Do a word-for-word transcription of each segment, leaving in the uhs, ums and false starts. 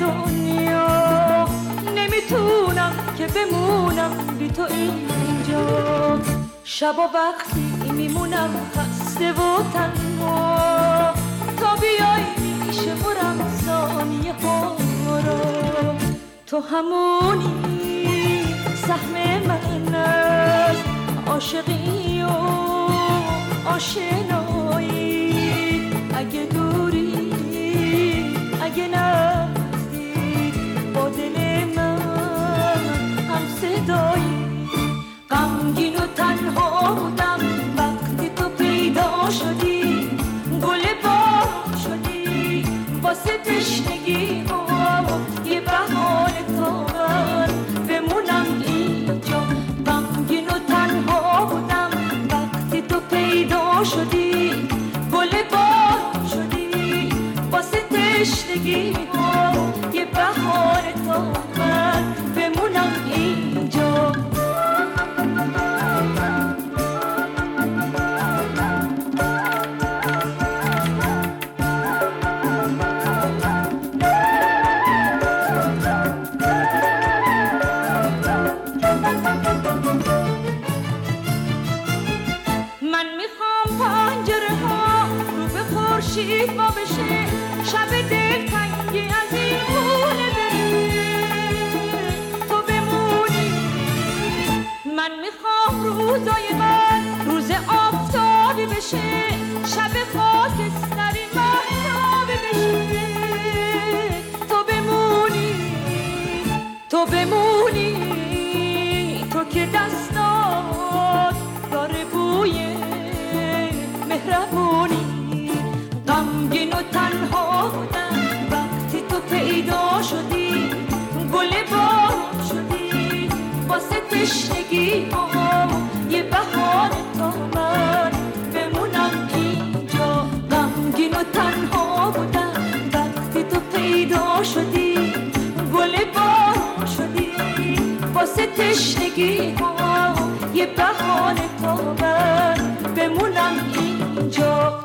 دنیا، نمیتونم که بمونم بی تو اینجا. شبا وقتی میمونم خسته و تنها، تا بیای میشه برم ثانیه ها را. تو همونی سهم من است، عاشقی و آشنایی. اگه دوری اگه نزدیک، با دل من هم صدایی. غمگین و تنها بودم وقتی تو پیدا شدی، گل بار شدی واسه تشنگی و یه بهانه تا من بمونم اینجا. غمگین و تنها بودم وقتی تو پیدا شدی، گل بار شدی واسه تشنگی و یه بهانه تا من بمونم اینجا. من میخوام پنجره ها رو به خورشید وا بشه، شب دلتنگی از این خونه بره تو بمونی. من میخوام روزای من روز آفتابی بشه، شب خاکستری مهتابی بشه تو بمونی. تو بمونی تو که دستات داره بوی مهربونی. غمگین و تنها بودم وقتی تو پیدا شدی، گل بار شدی واسه تشنگی ها یه بهانه تا من بمونم اینجا. غمگین و تنها بودم وقتی تو پیدا شدی، گل بار شدی واسه تشنگی ها یه بهانه تا من بمونم اینجا.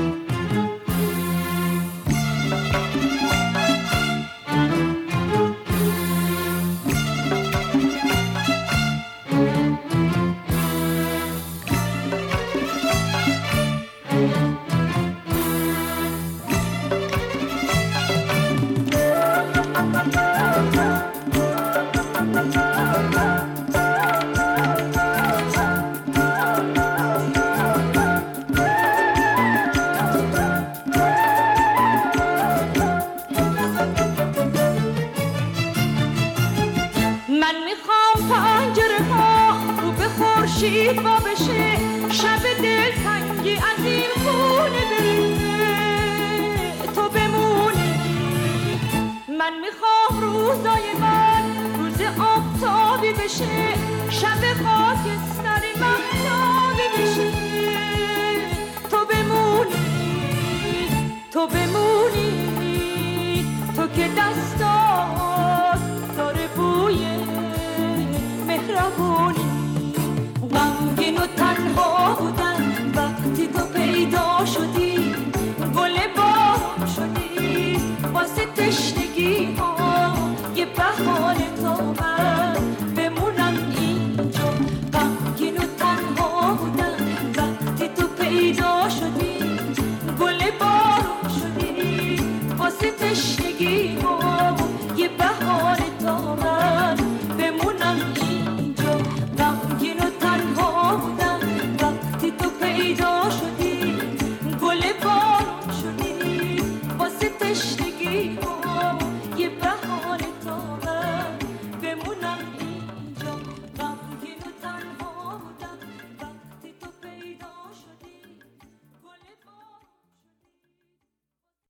من میخوام پنجره ها رو به خورشید وا بشه، شب دلتنگی از این خونه بره تو بمونی. من میخوام روزای من روز آفتابی بشه، شب خاکستری